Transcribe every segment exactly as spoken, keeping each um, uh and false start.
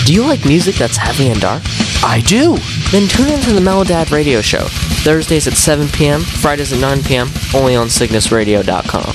Do you like music that's heavy and dark? I do. Then tune into the Melodad Radio Show, Thursdays at seven p.m., Fridays at nine p.m., only on Cygnus Radio dot com.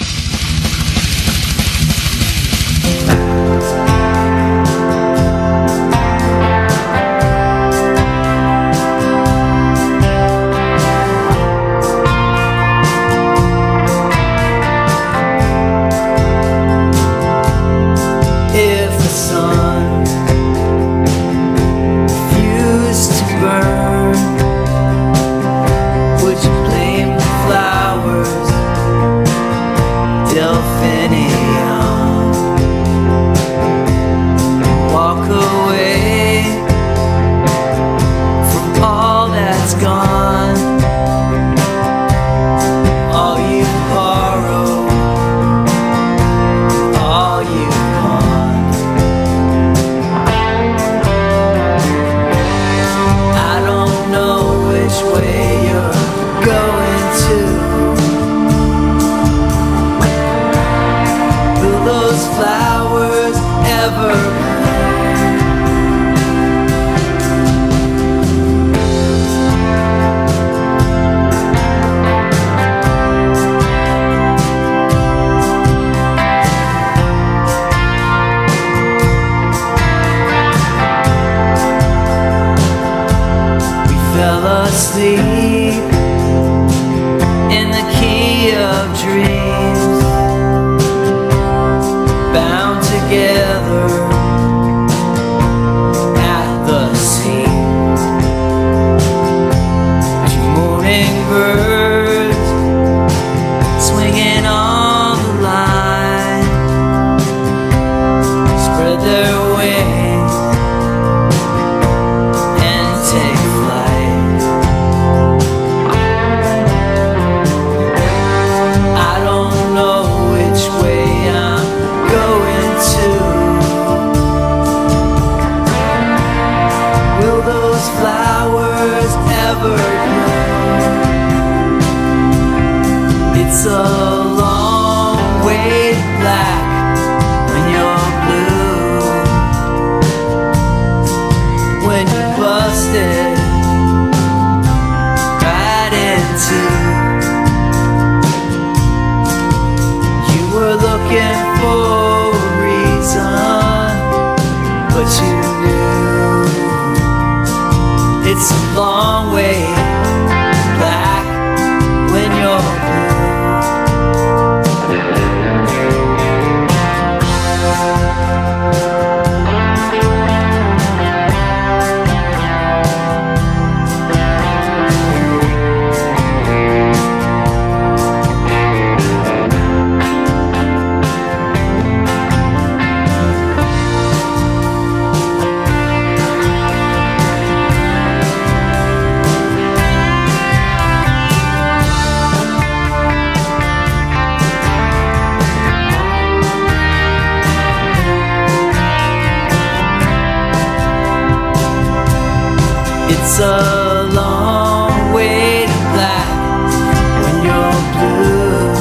It's a long way to black when you're blue.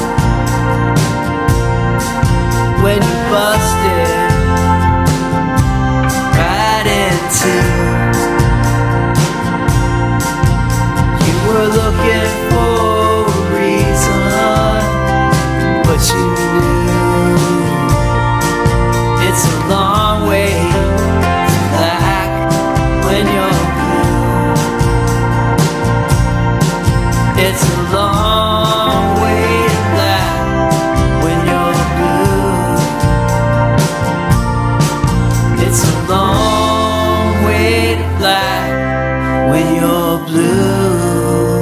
When you busted right into. You were looking for a reason, but you knew it's a long way to black when you're. It's a long way to black when you're blue. It's a long way to black when you're blue.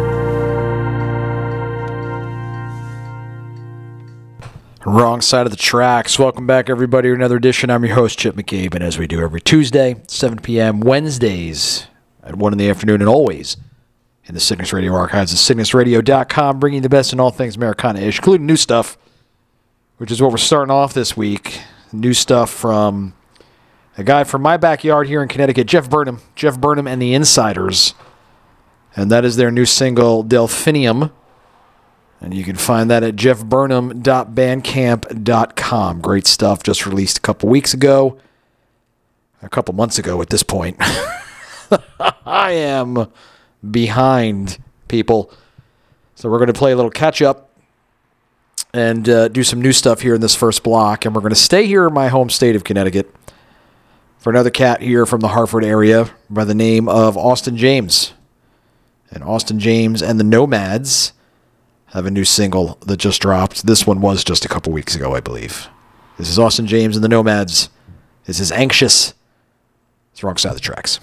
Wrong side of the tracks. Welcome back, everybody, to another edition. I'm your host, Chip McCabe, and as we do every Tuesday, seven p.m., Wednesdays at one in the afternoon, and always in the Cygnus Radio archives at Cygnus Radio dot com, bringing the best in all things Americana-ish, including new stuff, which is what we're starting off this week. New stuff from a guy from my backyard here in Connecticut, Jeff Burnham. Jeff Burnham and the Insiders. And that is their new single, Delphinium. And you can find that at jeff burnham dot bandcamp dot com. Great stuff, just released a couple weeks ago. a couple months ago at this point. I am behind, people. So we're going to play a little catch-up and uh, do some new stuff here in this first block. And we're going to stay here in my home state of Connecticut for another cat here from the Hartford area by the name of Austin James. And Austin James and the Nomads have a new single that just dropped. This one was just a couple weeks ago, I believe. This is Austin James and the Nomads. This is Anxious. It's the Wrong Side of the Tracks.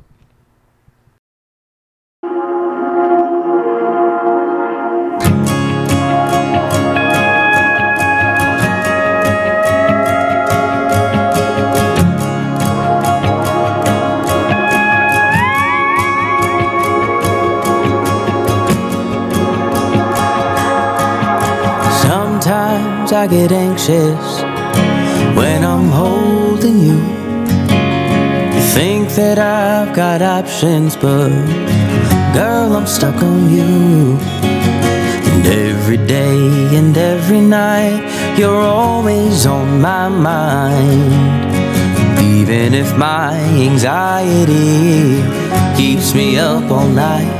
Sometimes I get anxious when I'm holding you. You think that I've got options, but girl, I'm stuck on you. And every day and every night, you're always on my mind. Even if my anxiety keeps me up all night.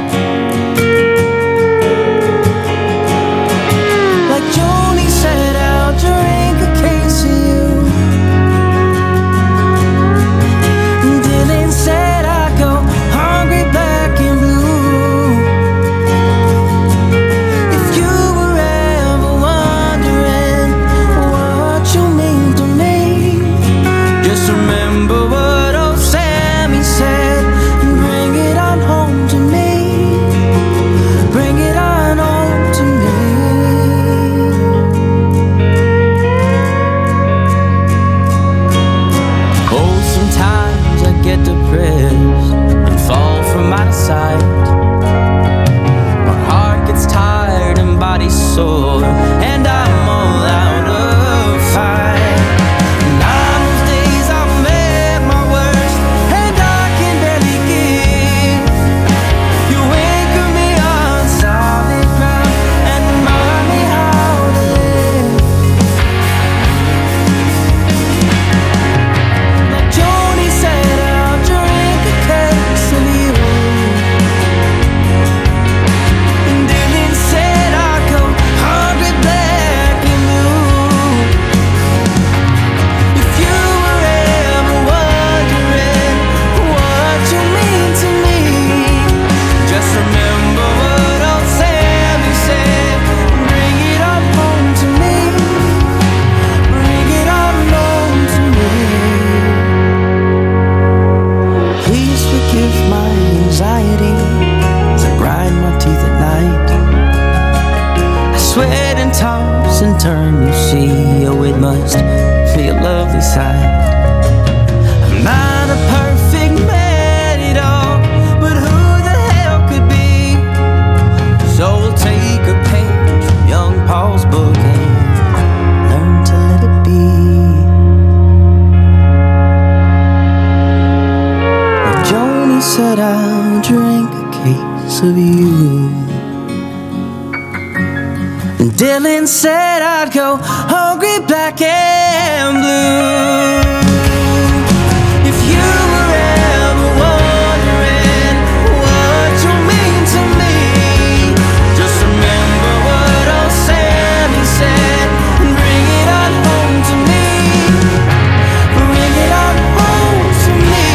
Dylan said I'd go hungry, black and blue. If you were ever wondering what you mean to me, just remember what old Sammy said and bring it on home to me. Bring it on home to me.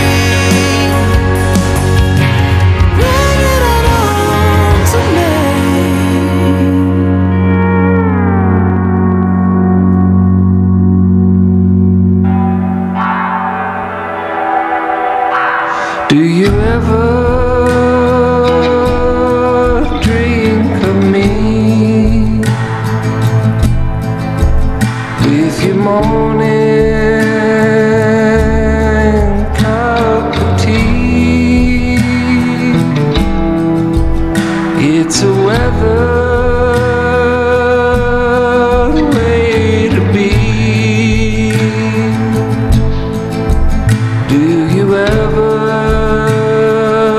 Bring it on home to me. Do you ever drink of me with your morning cup of tea? It's a weather way to be. Do you ever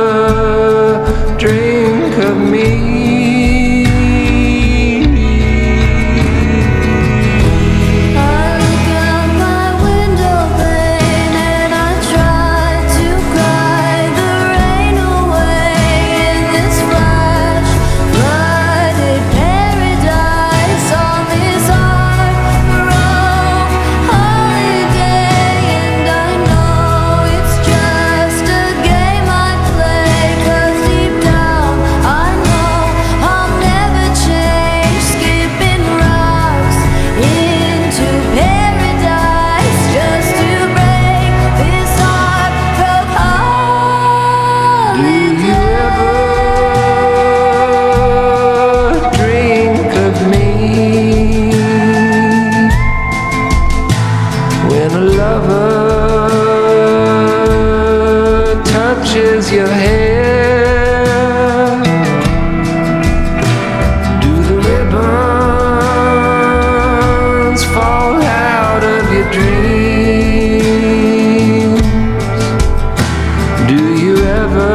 lose your hair? Do the ribbons fall out of your dreams? Do you ever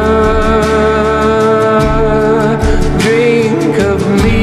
drink of me?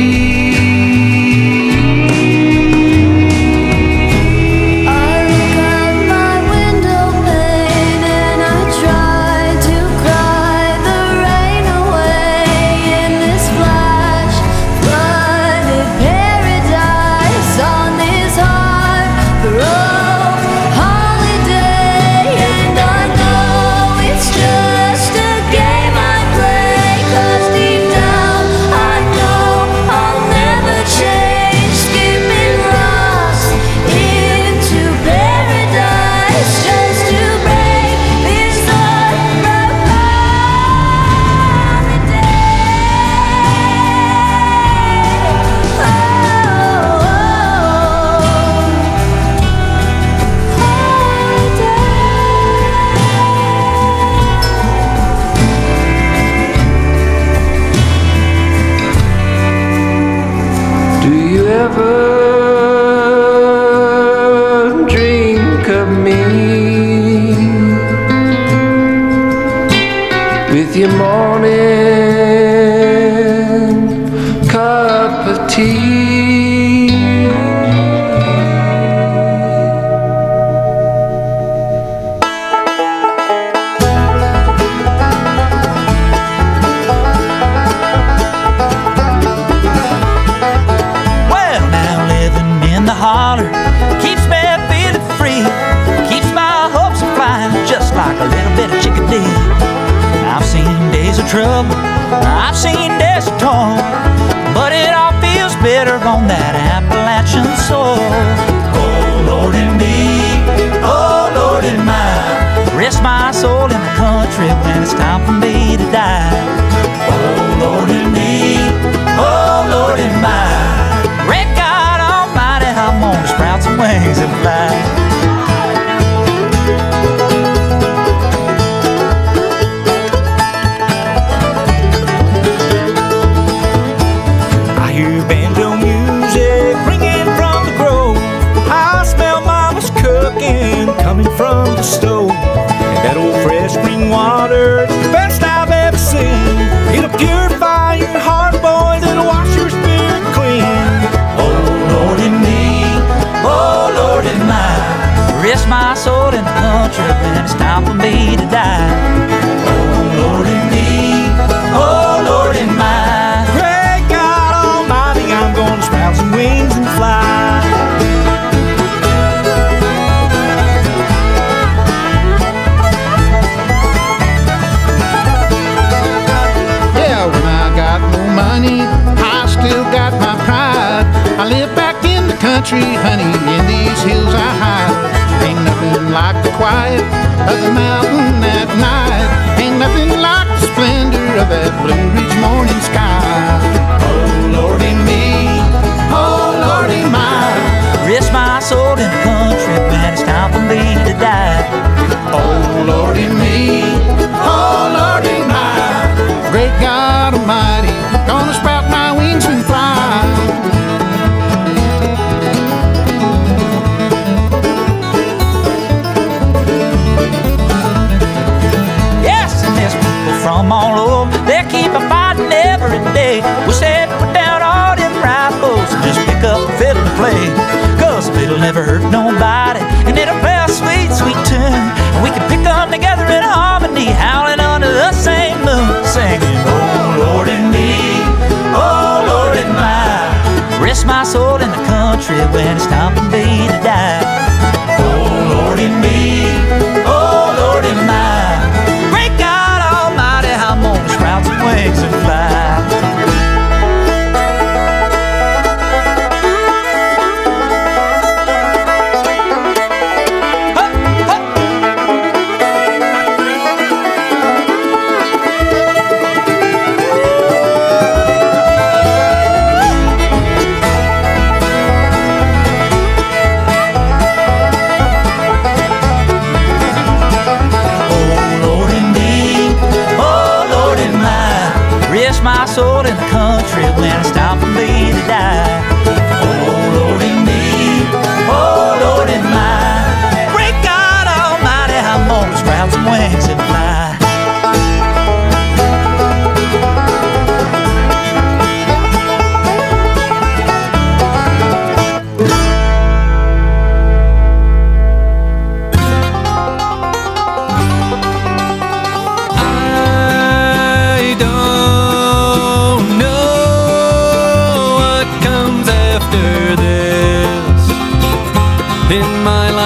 Ever drink of me with your morning cup of tea? Keeps me feeling free, keeps my hopes flying just like a little bit of chickadee. I've seen days of trouble, I've seen days of toil, but it all feels better on that Appalachian soil. Oh Lord and me, oh Lord and mine, rest my soul in the country when it's time for me to die. Oh Lord and me, oh Lord and mine, great God Almighty, I'm gonna sprout some wings and fly. I hear banjo music ringing from the grove. I smell mama's cooking coming from the stove. And that old fresh spring water, it's the best I've ever seen. It'll purify your heart, boys, it'll wash your spirit clean. Oh Lord and me, oh Lord and mine, rest my soul in the country when it's time for me to die. Oh Lord and me, oh Lord and mine, great God Almighty, I'm gonna sprout some wings and fly. Yeah, when I got no money, I still got my pride. I live back in the country, honey, in these hills I hide. Ain't nothing like the quiet of the mountain at night. Ain't nothing like the splendor of that Blue Ridge morning sky. Oh Lordy me, oh Lordy mine, rest my soul in the country when it's time for me to die. oh Lordy me, oh Lordy mine, great God Almighty, gonna sprout my wings and fly. Yes, and there's people from all over, they keep a fighting every day.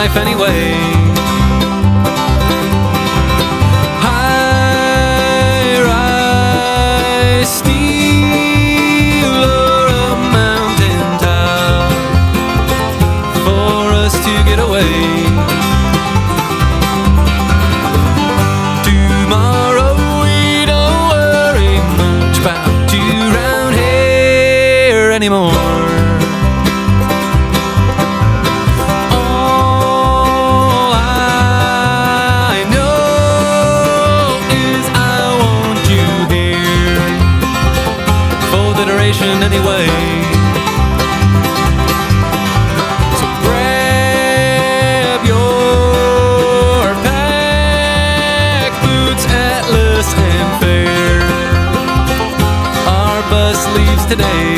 life anyway. High-rise steel or a mountain top for us to get away. Tomorrow we don't worry much about you round here anymore. Anyway, so grab your pack boots, Atlas and Fair. Our bus leaves today.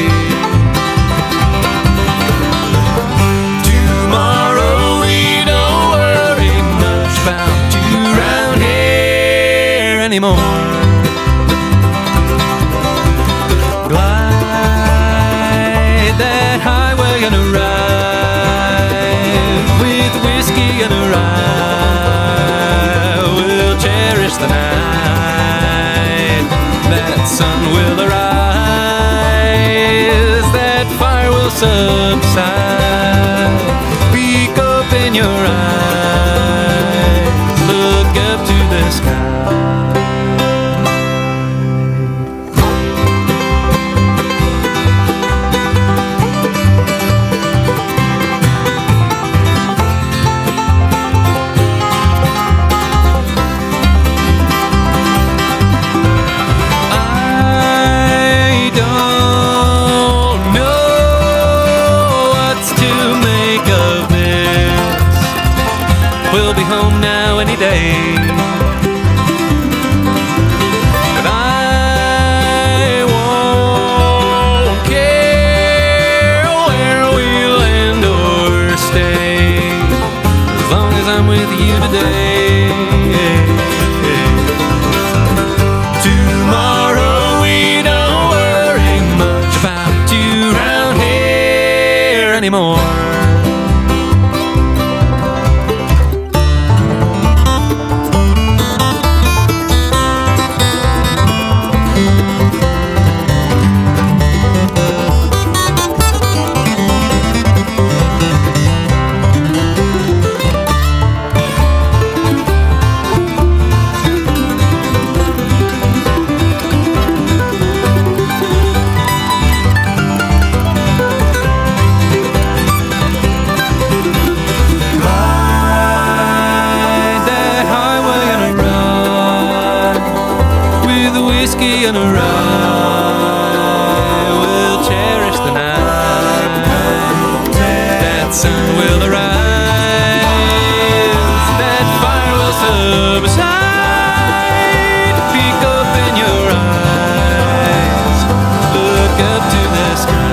Tomorrow we don't worry much about you round here anymore. That highway gonna ride with whiskey and a rye. We'll cherish the night. That sun will arise. That fire will subside. Peek open your eyes. Look up to the sky. Home now any day, but I won't care where we land or stay, as long as I'm with you today. Tomorrow we don't worry much about you round here anymore. And a rye, we'll cherish the night. That sun will arise. That fire will subside. Peek open your eyes. Look up to the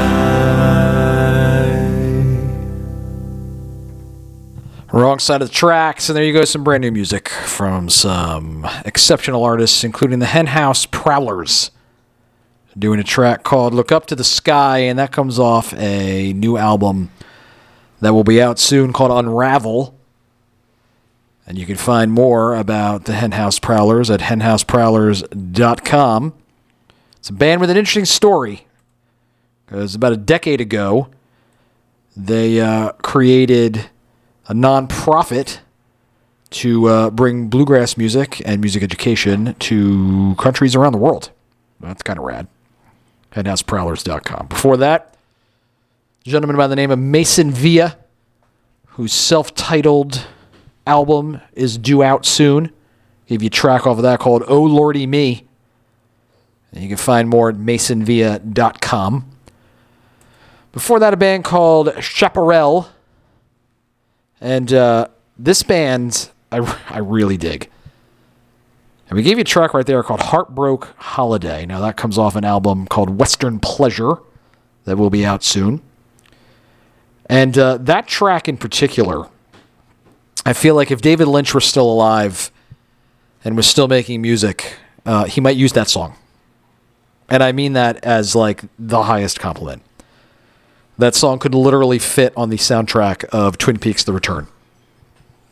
sky. Wrong side of the tracks, and there you go, some brand new music from some exceptional artists, including the Henhouse Prowlers, doing a track called Look Up to the Sky, and that comes off a new album that will be out soon called Unravel. And you can find more about the Henhouse Prowlers at hen house prowlers dot com. It's a band with an interesting story, because about a decade ago, they uh, created a non-profit to uh, bring bluegrass music and music education to countries around the world. That's kind of rad. hen house prowlers dot com. Before that, a gentleman by the name of Mason Villa, whose self-titled album is due out soon. Gave you a track off of that called Oh Lordy Me. And you can find more at mason villa dot com. Before that, a band called Chaparral. And uh, this band, I, I really dig. And we gave you a track right there called Heartbroke Holiday. Now, that comes off an album called Western Pleasure that will be out soon. And uh, that track in particular, I feel like if David Lynch were still alive and was still making music, uh, he might use that song. And I mean that as like the highest compliment. That song could literally fit on the soundtrack of Twin Peaks: The Return.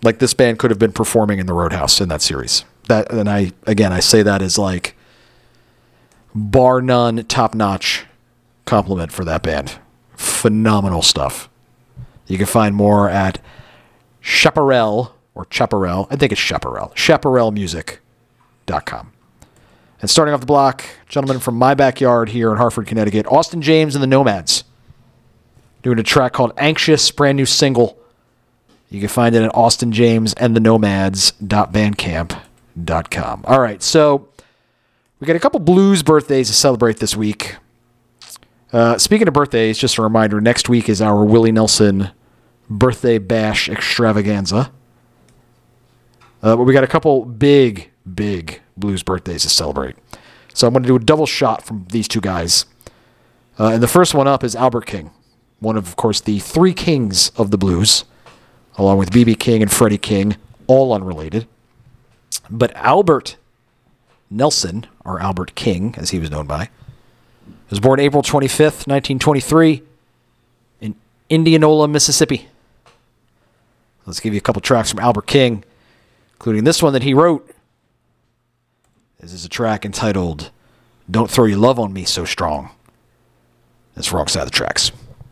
Like this band could have been performing in the Roadhouse in that series. That, and I again I say that as like bar none, top notch compliment for that band. Phenomenal stuff. You can find more at Chaparral or Chaparral. I think it's Chaparral. chaparral music dot com. And starting off the block, gentlemen from my backyard here in Hartford, Connecticut, Austin James and the Nomads, doing a track called Anxious, brand new single. You can find it at austin james and the nomads dot bandcamp dot com. All right, so we got a couple blues birthdays to celebrate this week. Uh, speaking of birthdays, just a reminder, next week is our Willie Nelson birthday bash extravaganza. Uh, but we got a couple big, big blues birthdays to celebrate. So I'm going to do a double shot from these two guys. Uh, and the first one up is Albert King, one of, of course, the three kings of the blues, along with B B King and Freddie King, all unrelated. But Albert Nelson, or Albert King, as he was known by, was born April twenty-fifth, nineteen twenty-three, in Indianola, Mississippi. Let's give you a couple tracks from Albert King, including this one that he wrote. This is a track entitled Don't Throw Your Love on Me So Strong. That's Wrong Side of the Tracks.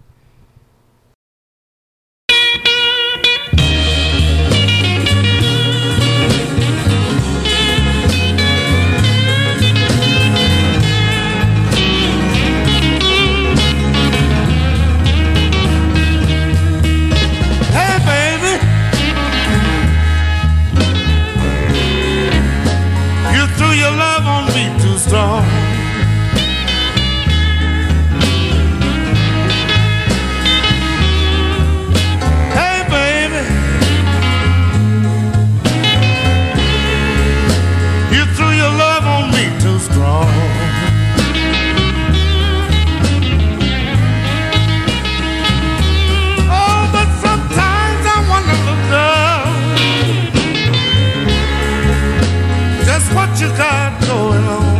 Strong. Hey baby, you threw your love on me too strong. Oh, but sometimes I wonder, love, just what you got going on.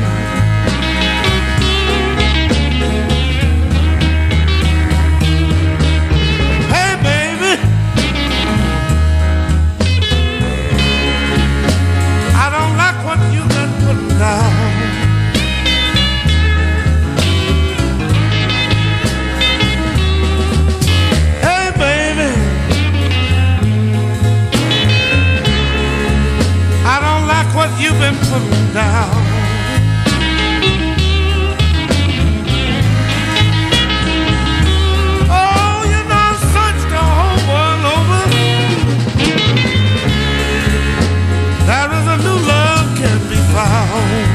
Hey baby, I don't like what you've been putting down. Oh, you know I've searched the whole world over. There is a new love can be found.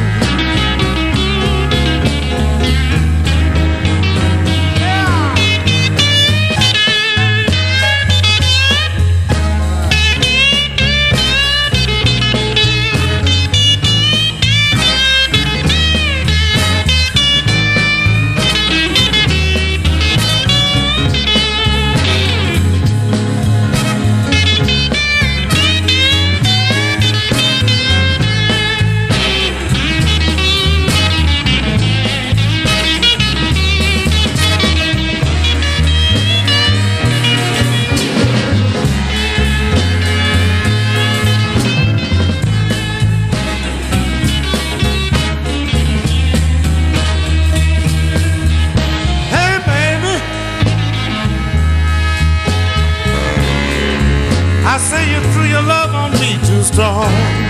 I say you threw your love on me too strong.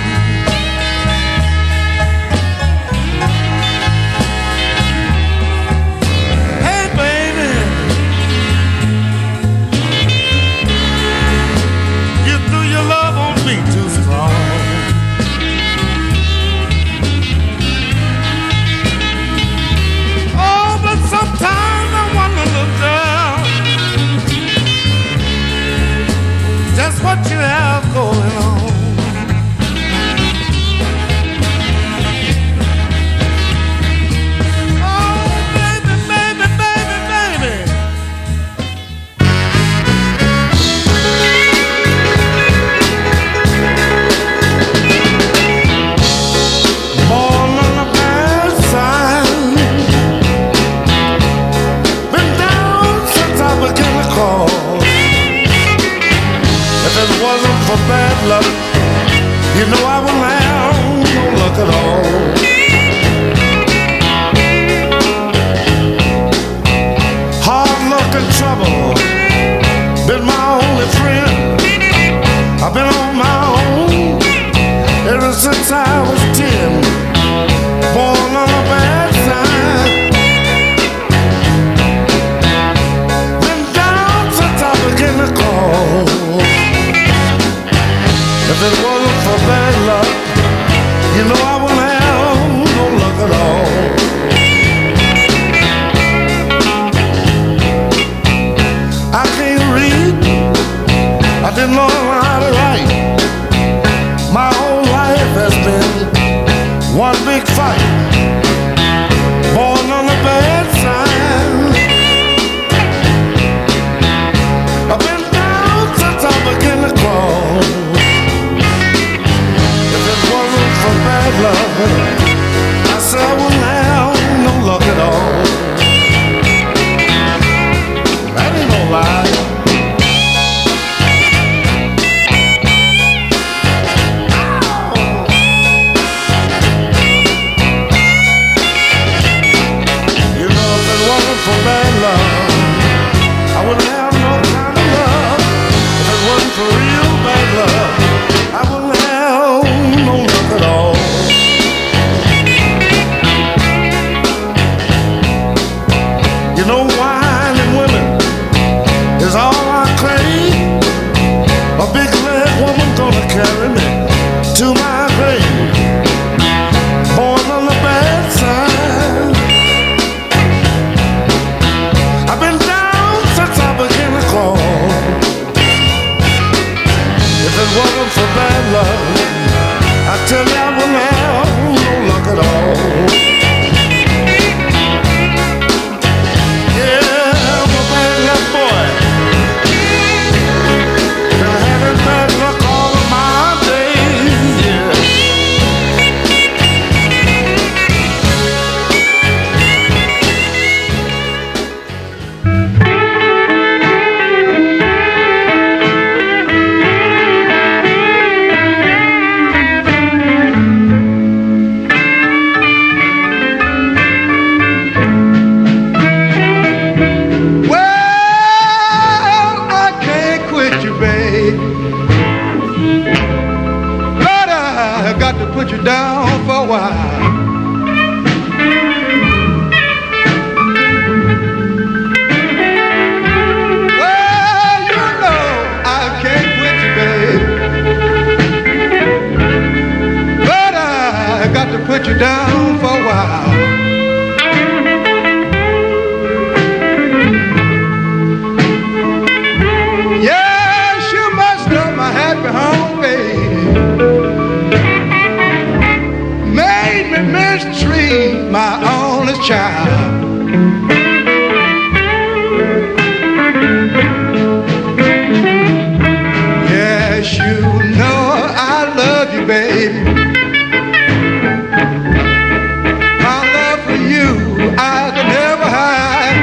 Hey baby, you threw your love on me too strong. Oh, but sometimes I wonder, look down, just what you have going on. bad luck, you know I will have no luck at all. Hard luck and trouble been my only friend. I've been on my own ever since I was ten. Born on a bad side, been down since I began to crawl. If it wasn't for bad luck, you know I wouldn't have no luck at all. I can't read, I didn't learn how to write. My whole life has been one big fight. Born on the bad side, I've been down since I began to crawl. If it wasn't for bad luck, I said I wouldn't have no luck at all. That ain't no lie. For bad love, I wouldn't have no kind of love. If it wasn't for real bad love, I wouldn't have no luck at all. You know, wine and women is all I crave. A big leg woman gonna carry me to my grave. Born on the bad side, I've been down since I began to crawl. If it wasn't for bad luck, I tell you I wouldn't have no luck at all. Yeah, I'm a bad luck boy. Been having bad luck all of my days, yeah. Put you down for a while. Well, you know I can't quit you, babe, but I got to put you down for a while. Yes, you must know my happy home, baby. Mistreat my only child. Yes, you know I love you, baby. My love for you I can never hide.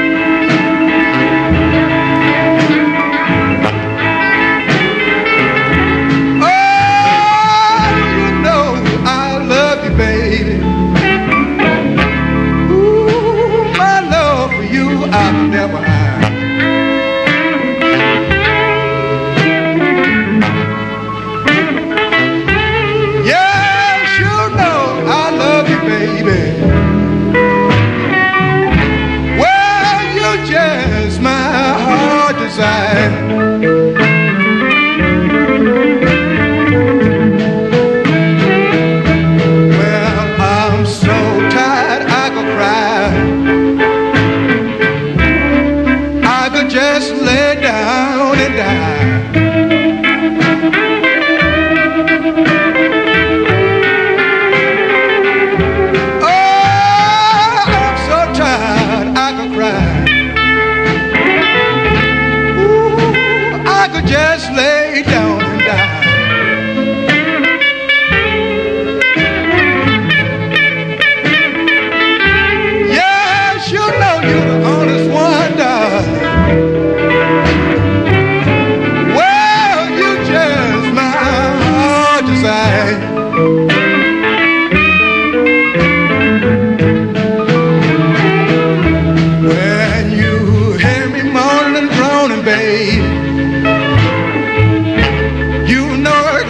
Oh, you know I love you, baby. Ooh.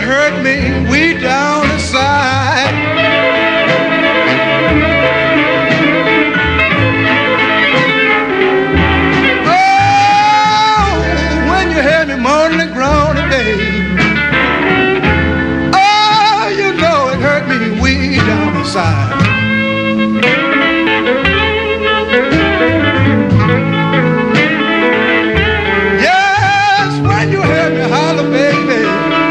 hurt me way down inside. Side. Yes, when you hear me holler, baby,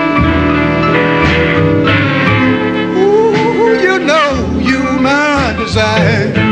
ooh, you know you my desire.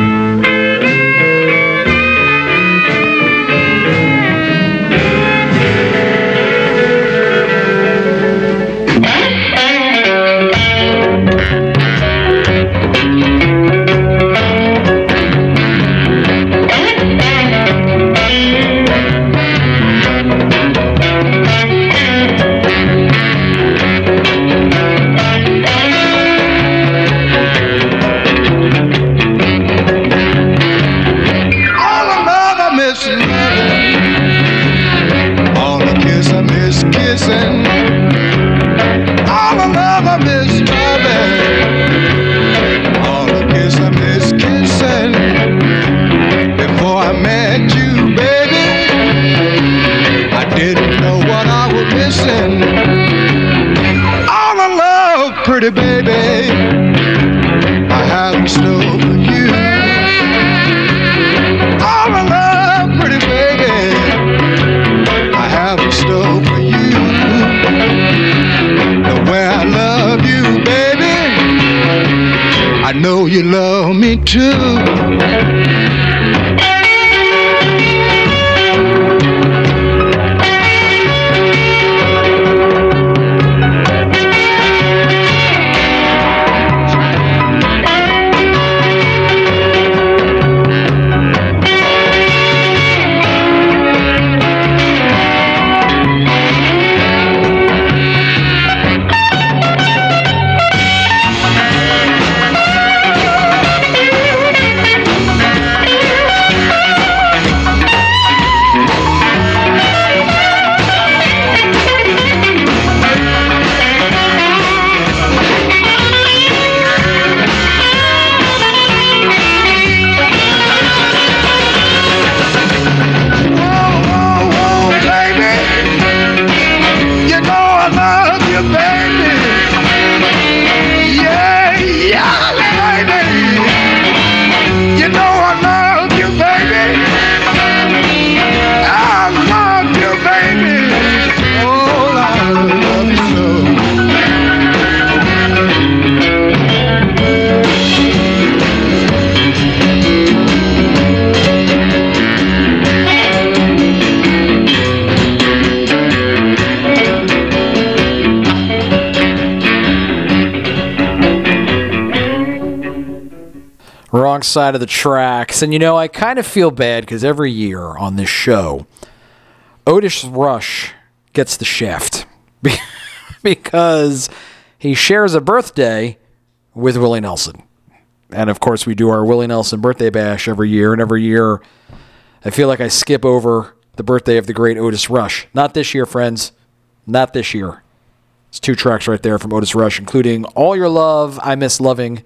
Pretty baby, I have in store for you. All my love, pretty baby, I have in store for you. The way I love you, baby, I know you love me too. Wrong side of the tracks. And you know, I kind of feel bad because every year on this show, Otis Rush gets the shaft because he shares a birthday with Willie Nelson. And of course, we do our Willie Nelson birthday bash every year. And every year, I feel like I skip over the birthday of the great Otis Rush. Not this year, friends. Not this year. It's two tracks right there from Otis Rush, including All Your Love, I Miss Loving,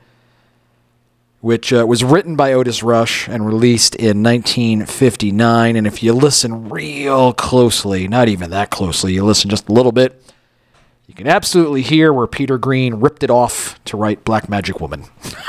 which uh, was written by Otis Rush and released in nineteen fifty-nine. And if you listen real closely, not even that closely, you listen just a little bit, you can absolutely hear where Peter Green ripped it off to write Black Magic Woman.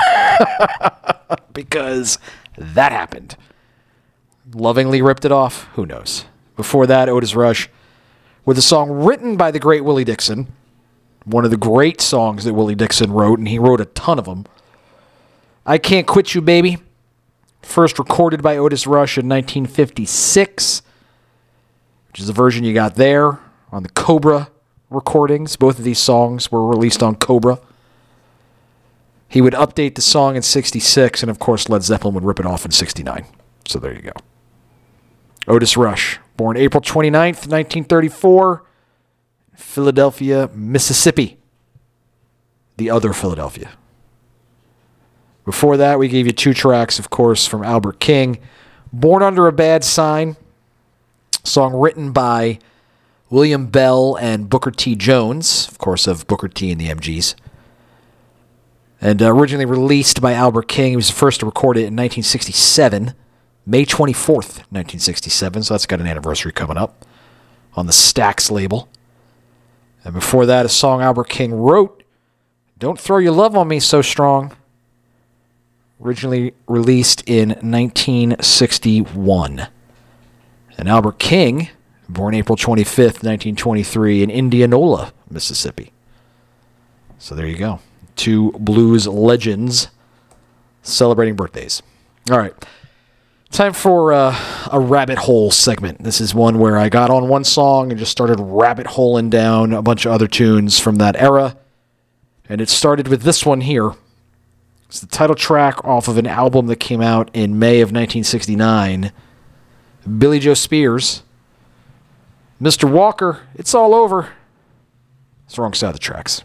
Because that happened. Lovingly ripped it off? Who knows? Before that, Otis Rush with a song written by the great Willie Dixon, one of the great songs that Willie Dixon wrote, and he wrote a ton of them. I Can't Quit You, Baby, first recorded by Otis Rush in nineteen fifty-six, which is the version you got there on the Cobra recordings. Both of these songs were released on Cobra. He would update the song in sixty-six, and of course Led Zeppelin would rip it off in sixty-nine. So there you go. Otis Rush, born April twenty-ninth, nineteen thirty-four, Philadelphia, Mississippi. The other Philadelphia. Before that, we gave you two tracks, of course, from Albert King. Born Under a Bad Sign, song written by William Bell and Booker T. Jones, of course, of Booker T and the M Gs. And uh, originally released by Albert King. He was the first to record it in nineteen sixty-seven, May twenty-fourth, nineteen sixty-seven, so that's got an anniversary coming up on the Stax label. And before that, a song Albert King wrote, Don't Throw Your Love on Me So Strong, originally released in nineteen sixty-one. And Albert King, born April twenty-fifth, nineteen twenty-three, in Indianola, Mississippi. So there you go. Two blues legends celebrating birthdays. All right. Time for uh, a rabbit hole segment. This is one where I got on one song and just started rabbit holing down a bunch of other tunes from that era. And it started with this one here. It's the title track off of an album that came out in May of nineteen sixty-nine. Billy Joe Spears. Mister Walker, It's All Over. It's the wrong side of the tracks.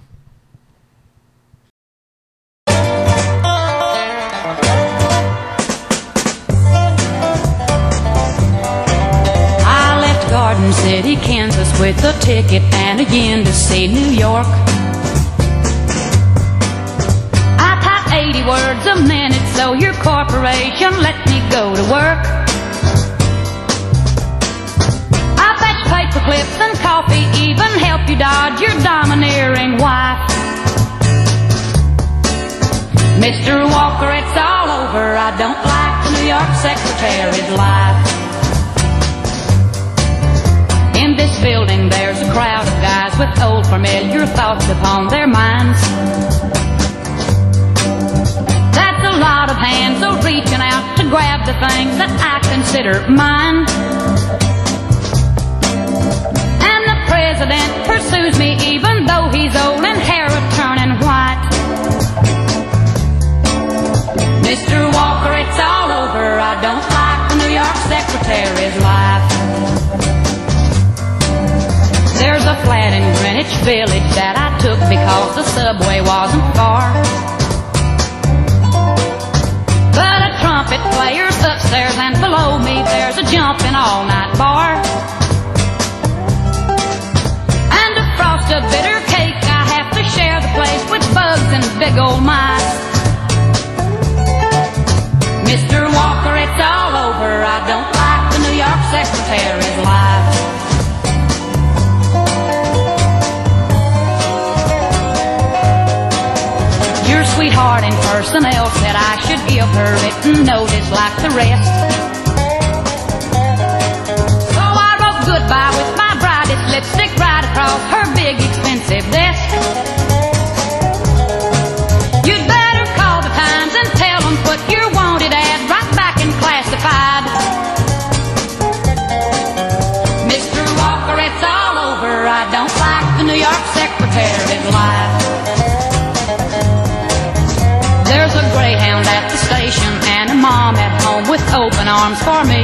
Garden City, Kansas with a ticket and again to see New York. I type eighty words a minute so your corporation let me go to work. I fetch paper clips and coffee, even help you dodge your domineering wife. Mister Walker, it's all over. I don't like the New York secretary's life. In this building there's a crowd of guys with old familiar thoughts upon their minds. That's a lot of hands all reaching out to grab the things that I consider mine. And the president pursues me even though he's old and hair are turning white. Mister Walker, it's all over. I don't like the New York secretary's life. There's a flat in Greenwich Village that I took because the subway wasn't far. But a trumpet player's upstairs and below me there's a jumping all-night bar. And to frost a bitter cake I have to share the place with bugs and big old mice. Mister Walker, it's all over. I don't like the New York secretary's life. Your sweetheart in personnel said I should give her written notice like the rest. So I wrote goodbye with my brightest lipstick right across her big expensive desk. You'd better call the Times and tell them put your wanted ad right back in classified. Mister Walker, it's all over. I don't like the New York secretary's life. There's a Greyhound at the station and a mom at home with open arms for me.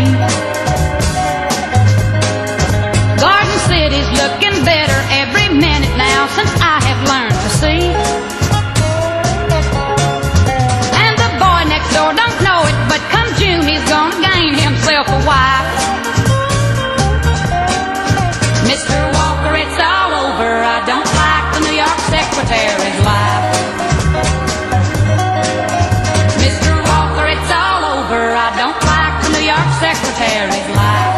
Garden City's looking better every minute now since I have learned to see. And the boy next door don't know it, but come June he's gonna gain himself a wife. Mister Walker, it's all over. I don't like the New York secretary's life. I don't like the New York secretary's life.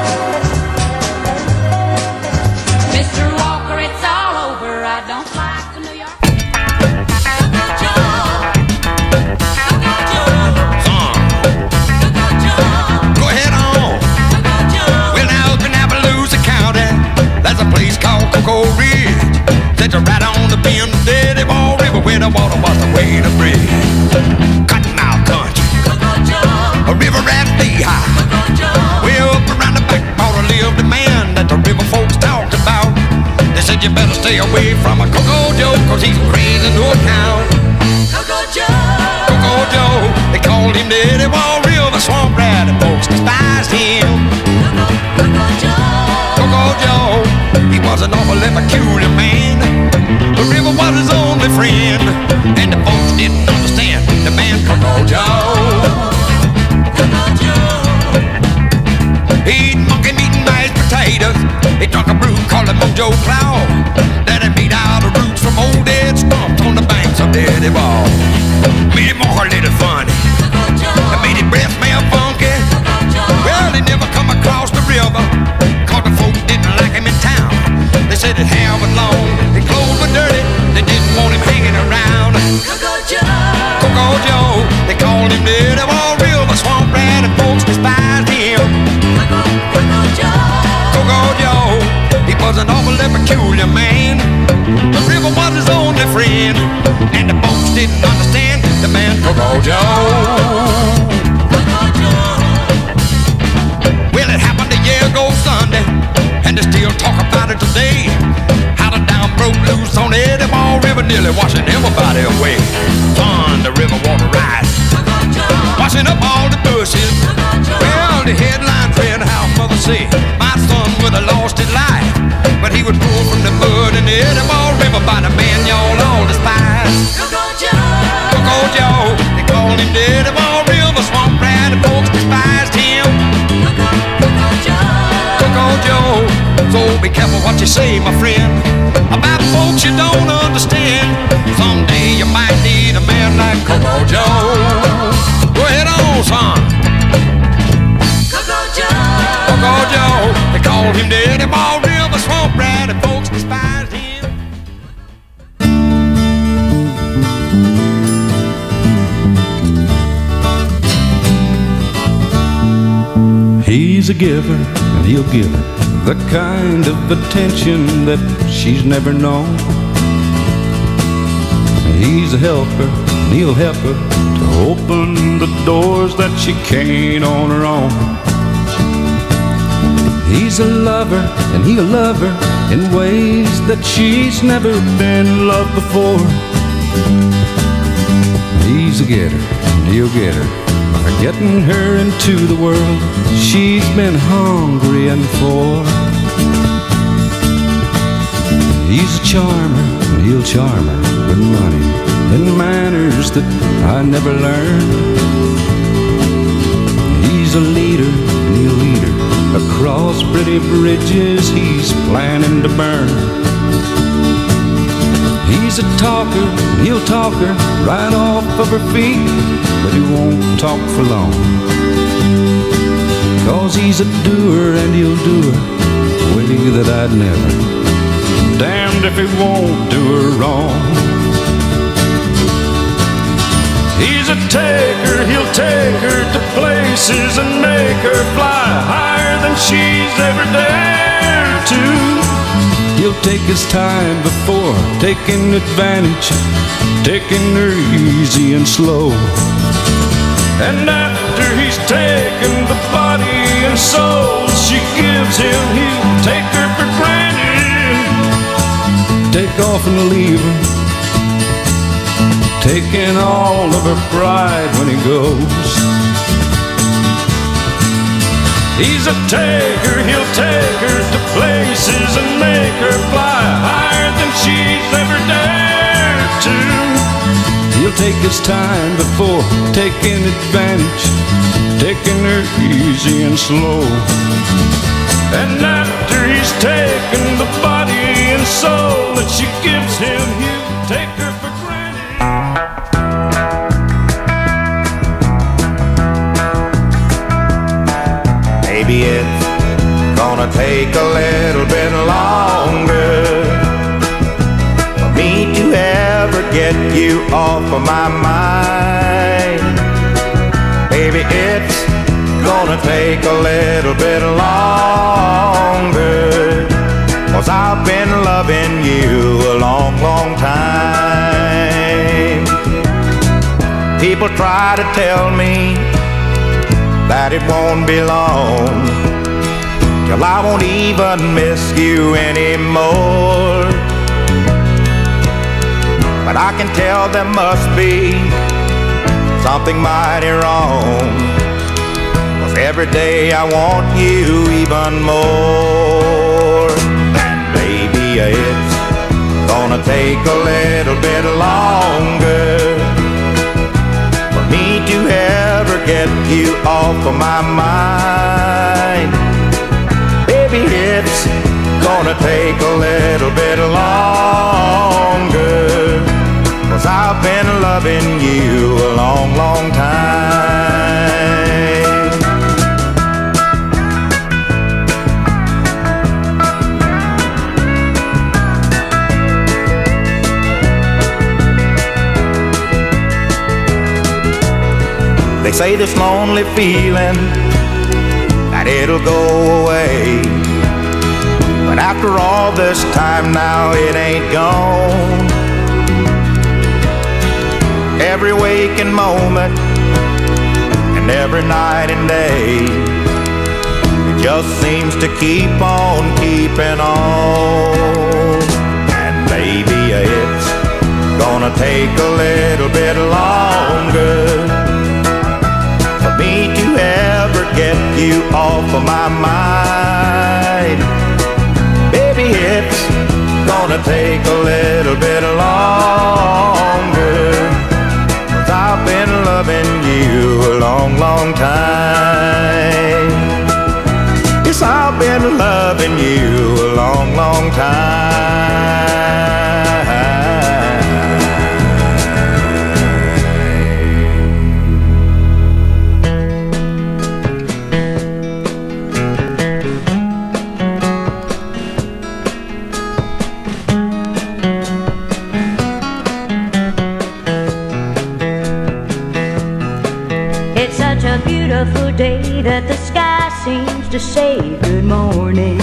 Mister Walker, it's all over. I don't like the New York. Go ahead on. Well, now up in Appaloosa County, there's a place called Cocoa Ridge. That's right on the bend of the Dirty Ball River where the water was the way to bridge. Cottonmouth country. A river rat day high. Way up around the back border lived a man that the river folks talked about. They said you better stay away from a Cocoa Joe, cause he's crazy to account. Cocoa Joe, Cocoa Joe, they called him the Eddie Wall River swamp rat, and folks despised him. Cocoa Joe, Cocoa Joe, he was an awfully peculiar man. The river was his only friend, and the folks didn't understand the man Cocoa Joe. He eat monkey meat and mashed potatoes. He drunk a brew called a Mojo friend. And the folks didn't understand the man Coco Joe. Well, it happened a year ago Sunday, and they still talk about it today. How the dam broke loose on the Eddie Ball River, nearly washing everybody away. Son, the river water rise, washing up all the bushes. Well, the headline read how mother said my son would have lost his life, but he was pulled from the mud in the Eddie Ball River by the man y'all all despise. Coco Joe, Coco Joe, they called him the Eddie Ball River swamp rat, and folks despised him. Coco, Coco Joe, Coco Joe. So be careful what you say, my friend, about folks you don't understand. Someday you might need a man like Coco Joe. Go ahead on, son. Coco Joe, Coco Joe. They called him the Eddie Ball River swamp rat, and folks despised him. He's a giver, and he'll give her the kind of attention that she's never known. He's a helper, and he'll help her to open the doors that she can't on her own. He's a lover, and he'll love her in ways that she's never been loved before. He's a getter, and he'll get her by getting her into the world she's been hungry for. He's a charmer, and he'll charm her with money and manners that I never learned. He's a leader, and he'll lead her across pretty bridges he's planning to burn. He's a talker, and he'll talk her right off of her feet, but he won't talk for long. Cause he's a doer, and he'll do her the way that I'd never. Damned if he won't do her wrong. He's a taker, he'll take her to places and make her fly higher than she's ever dared to. He'll take his time before taking advantage, taking her easy and slow. And after he's taken the body and soul she gives him, he'll take her for granted, take off and leave her, taking all of her pride when he goes. He's a taker, he'll take her to places and make her fly higher than she's ever dared to. He'll take his time before taking advantage, taking her easy and slow. And after he's taken the body and soul that she gives him, he'll take her for maybe it's gonna take a little bit longer for me to ever get you off of my mind. Maybe it's gonna take a little bit longer, 'cause I've been loving you a long, long time. People try to tell me that it won't be long till I won't even miss you anymore. But I can tell there must be something mighty wrong, 'cause every day I want you even more. And baby, it's gonna take a little bit longer for me to ever get you off of my mind. Baby, it's gonna take a little bit longer, 'cause I've been loving you a long, long time. They say this lonely feeling, that it'll go away, but after all this time now it ain't gone. waking moment and every night and day. It just seems to keep on keeping on. And maybe it's gonna take a little bit longer for me to ever get you off of my mind. Baby, it's gonna take a little bit longer, 'cause I've been loving you a long, long time. Yes, I've been loving you a long, long time. Beautiful day that the sky seems to say good morning.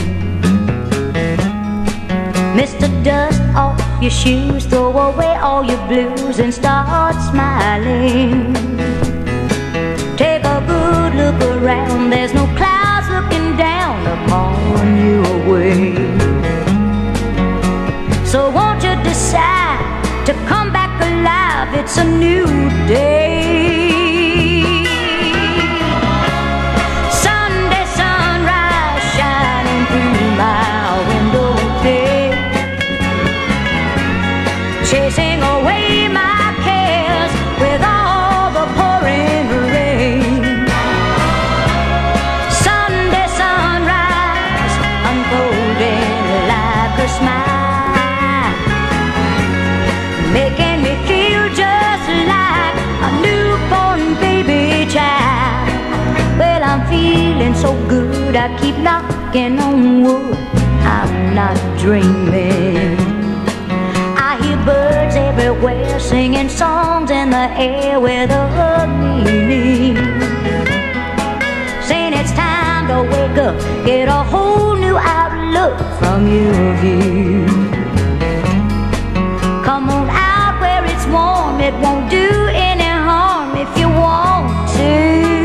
Mister Dust off your shoes, throw away all your blues and start smiling. Take a good look around, there's no clouds looking down upon you away. So won't you decide to come back alive, it's a new day. Chasing away my cares with all the pouring rain. Sunday sunrise unfolding like a smile, making me feel just like a newborn baby child. Well, I'm feeling so good, I keep knocking on wood, I'm not dreaming. Birds everywhere singing songs in the air with a meaning. Saying it's time to wake up, get a whole new outlook from your view. Come on out where it's warm, it won't do any harm if you want to.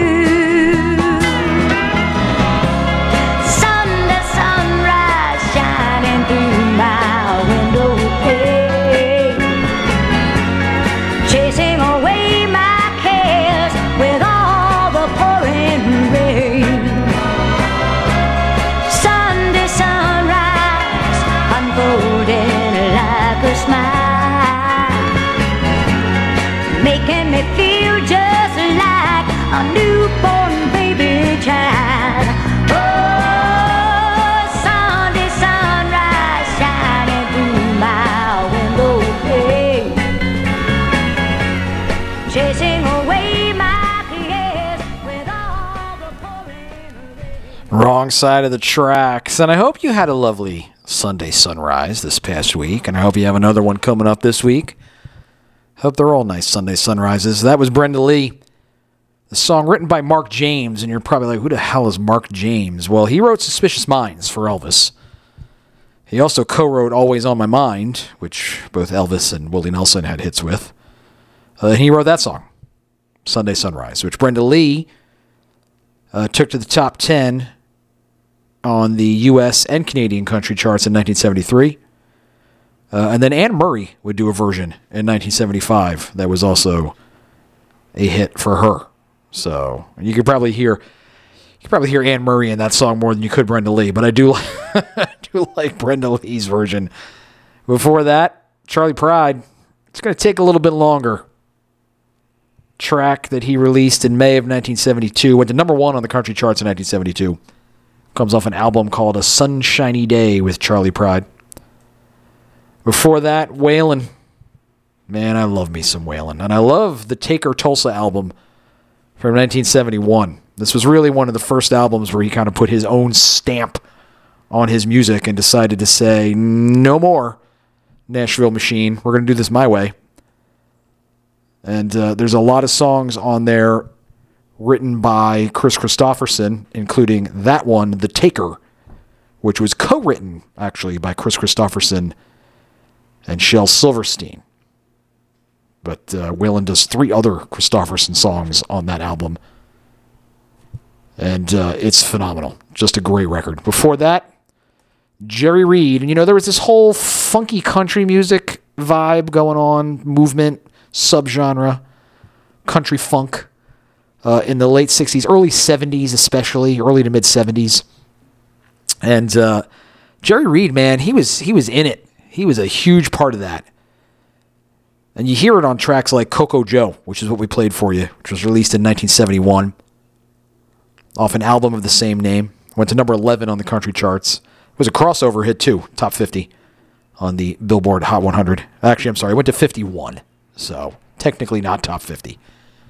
Sunday sunrise shining through my window pane, chasing away my cares with all the pouring rain. Sunday sunrise unfolding like a smile, making me feel just like a newborn baby child. Oh, Sunday sunrise shining through my window pane, chasing away my cares with all the pouring rain. Wrong side of the tracks. And I hope you had a lovely Sunday sunrise this past week. And I hope you have another one coming up this week. Hope they're all nice Sunday sunrises. That was Brenda Lee. The song written by Mark James. And you're probably like, who the hell is Mark James? Well, he wrote Suspicious Minds for Elvis. He also co-wrote Always on My Mind, which both Elvis and Willie Nelson had hits with. Uh, and he wrote that song, Sunday Sunrise, which Brenda Lee uh, took to the top ten on the U S and Canadian country charts in nineteen seventy-three. Uh, and then Anne Murray would do a version in nineteen seventy-five that was also a hit for her. So you could probably hear you could probably hear Anne Murray in that song more than you could Brenda Lee, but I do I do like Brenda Lee's version. Before that, Charlie Pride. It's going to take a little bit longer. Track that he released in May of nineteen seventy-two, went to number one on the country charts in nineteen seventy-two. Comes off an album called A Sunshiny Day with Charlie Pride. Before that, Waylon. Man, I love me some Waylon. And I love the Taker Tulsa album from nineteen seventy-one. This was really one of the first albums where he kind of put his own stamp on his music and decided to say, no more Nashville Machine. We're going to do this my way. And uh, there's a lot of songs on there written by Chris Christopherson, including that one, The Taker, which was co-written, actually, by Chris Christopherson and Shel Silverstein. But uh, Waylon does three other Kristofferson songs on that album. And uh, it's phenomenal. Just a great record. Before that, Jerry Reed. And, you know, there was this whole funky country music vibe going on, movement, subgenre, country funk uh, in the late sixties, early seventies especially, early to mid-seventies. And uh, Jerry Reed, man, he was he was in it. He was a huge part of that. And you hear it on tracks like Coco Joe, which is what we played for you, which was released in nineteen seventy-one. Off an album of the same name. Went to number eleven on the country charts. It was a crossover hit, too. Top fifty on the Billboard Hot one hundred. Actually, I'm sorry. It went to fifty-one. So, technically not top fifty.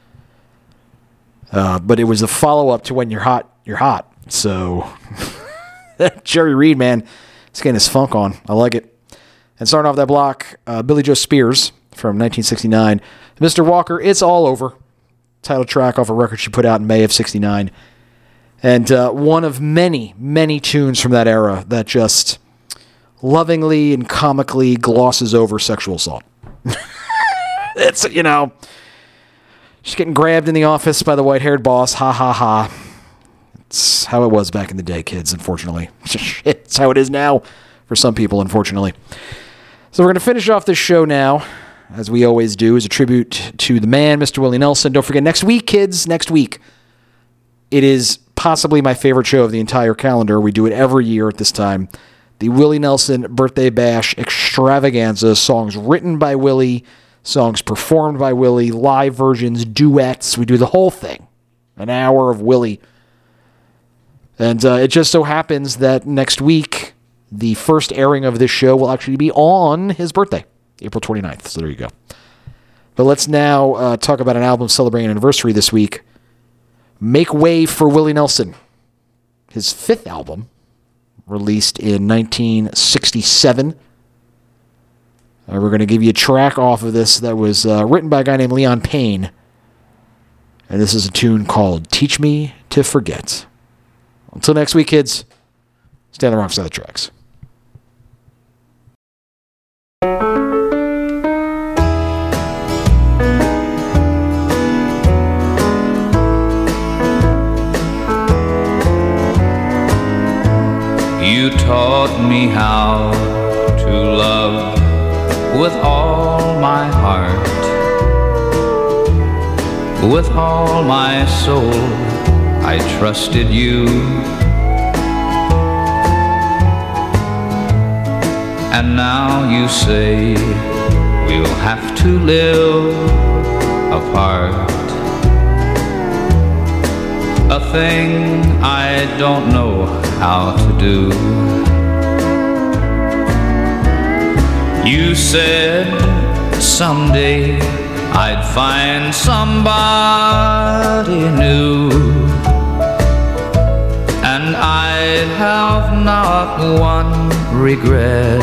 Uh, but it was a follow-up to When You're Hot, You're Hot. So, Jerry Reed, man, he's getting his funk on. I like it. And starting off that block, uh, Billy Joe Spears from nineteen sixty-nine. Mister Walker, It's All Over. Title track off a record she put out in May of sixty-nine. And uh, one of many, many tunes from that era that just lovingly and comically glosses over sexual assault. It's, you know, she's getting grabbed in the office by the white-haired boss. Ha, ha, ha. It's how it was back in the day, kids, unfortunately. It's how it is now for some people, unfortunately. So we're going to finish off this show now, as we always do, as a tribute to the man, Mister Willie Nelson. Don't forget, next week, kids, next week, it is possibly my favorite show of the entire calendar. We do it every year at this time. The Willie Nelson Birthday Bash Extravaganza. Songs written by Willie, songs performed by Willie, live versions, duets. We do the whole thing. An hour of Willie. And uh, it just so happens that next week, the first airing of this show will actually be on his birthday, April twenty-ninth. So there you go. But let's now uh, talk about an album celebrating an anniversary this week. Make Way for Willie Nelson. His fifth album, released in nineteen sixty-seven. Uh, we're going to give you a track off of this that was uh, written by a guy named Leon Payne. And this is a tune called Teach Me to Forget. Until next week, kids, stay on the wrong side of the tracks. You taught me how to love with all my heart, with all my soul. I trusted you, and now you say we'll have to live apart. A thing I don't know how to do. You said someday I'd find somebody new, and I'd have not one regret.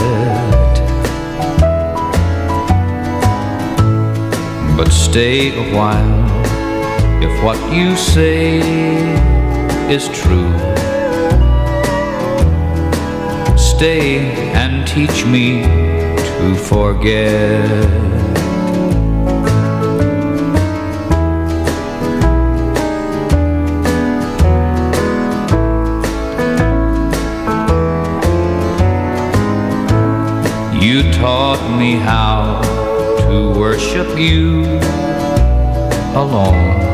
But stay a while if what you say is true. Stay and teach me to forget. You taught me how to worship you alone,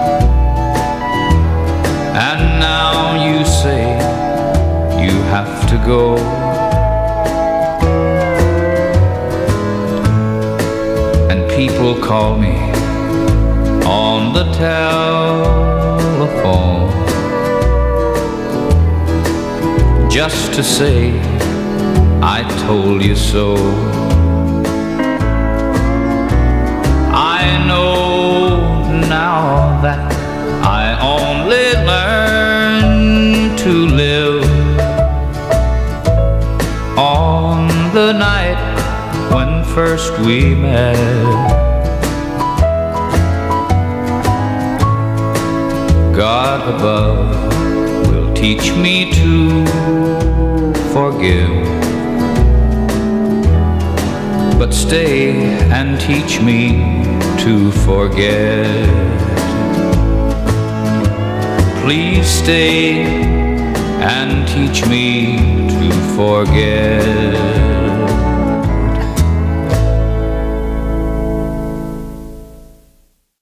and now you say you have to go. And people call me on the telephone just to say I told you so. I know now that I only learned to live on the night when first we met. God above will teach me to forgive, but stay and teach me to forget. Please stay and teach me to forget.